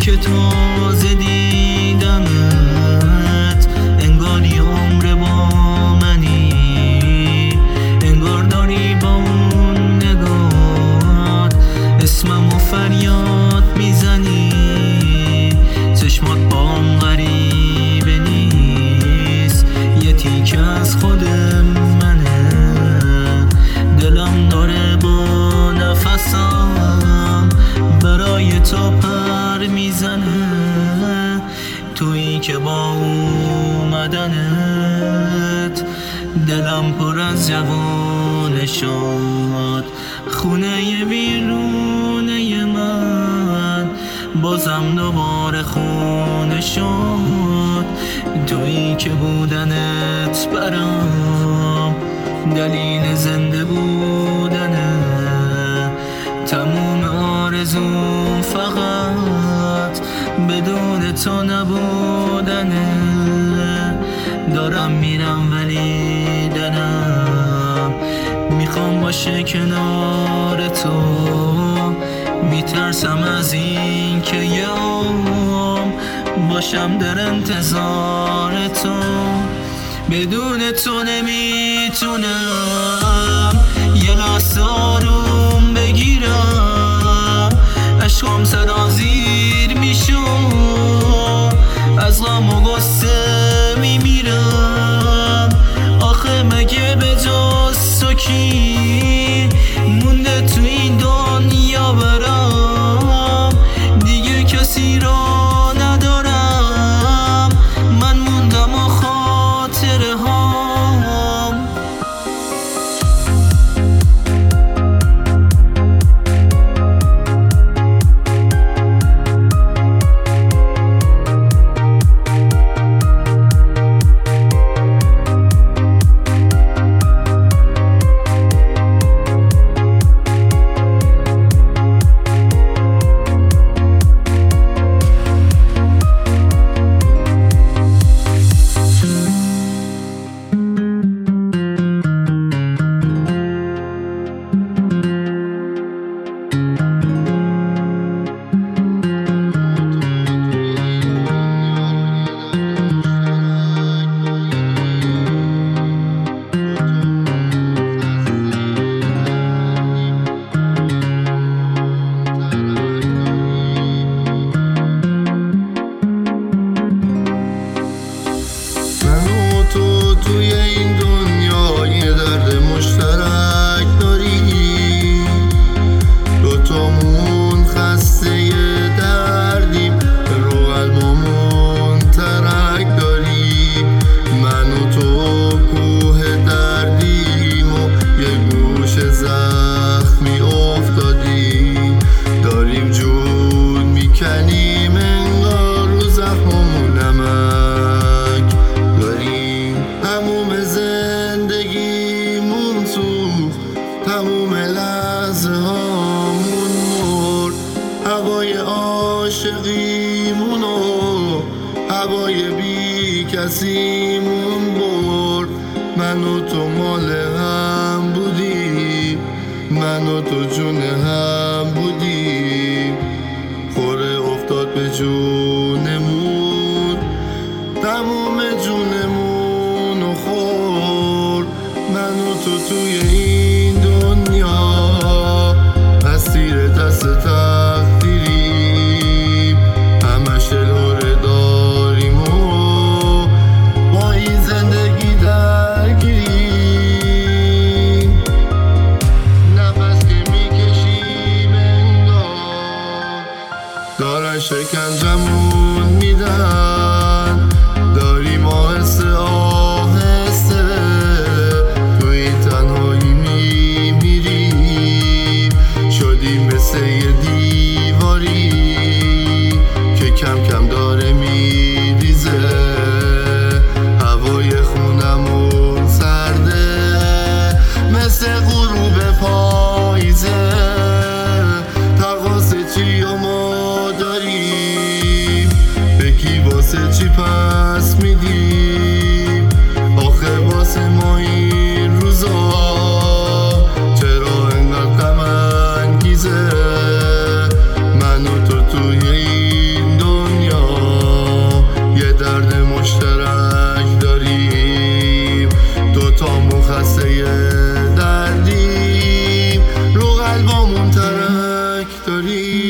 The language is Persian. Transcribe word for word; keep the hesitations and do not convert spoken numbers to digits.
که تازه دیدمت انگاری عمر با منی، انگار داری با اون نگات اسممو فریاد میزنی. چشمات بام غریبه نیست، یه تیکه از خود منه. دلم داره با نفسم برای تو پر میزنه. تویی که با اومدنت دلم پر از جوانه شد. خونه بیرونه من بازم دوباره خونه شد. تویی که بودنت برام دلیل زنده بودنه. تموم آرزوم فقط بدون تو نبودنه. دارم میرم ولی دلم میخوام باشه کنار تو. میترسم از این که یه عمر باشم در انتظار تو. بدون تو نمیتونم یه لحظه آروم بگیرم. عشقم سرازیر میشم، از غم و غصه میمیرم. آخه مگه به جز تو کی مونده تو این دنیا برام؟ دیگه کسی را ندارم، من موندم و خاطره هام. توی این دنیا یه درد مشترک داریم، دوتامون خسته یه دردیم، رو قلبمون ترک داریم. من و تو کوه دردیم و یه گوش زخمی افتادیم. داریم جون میکنیم انگار رو زخممون نمک داریم. تموم زندگیمون سوخت، تموم لحظه هامون مرد. هوای عاشقیمون و هوای بی کسیمون برد. من و تو مال هم بودیم، من و تو جون هم بودیم. خوره افتاد به جونمون، تموم جونمون و خورد. من و تو توی این دنیا اسیر دست تقدیریم. همش دلهره داریم و با این زندگی درگیریم. نفس که میکشیم انگار دارن شکنجمون میدن. داریم آهسته آهسته توی این تنهایی میمیریم. شدیم مثل یه دیواری که کم کم داره میریزه. هوای خونمون سرده مثل غروب پاییزه. تقاصه چی و ما داریم، به کی واسه چی پس میدیم؟ آخه واسه ما این روزا چرا انقدر غم انگیزه؟ من و تو توی این داری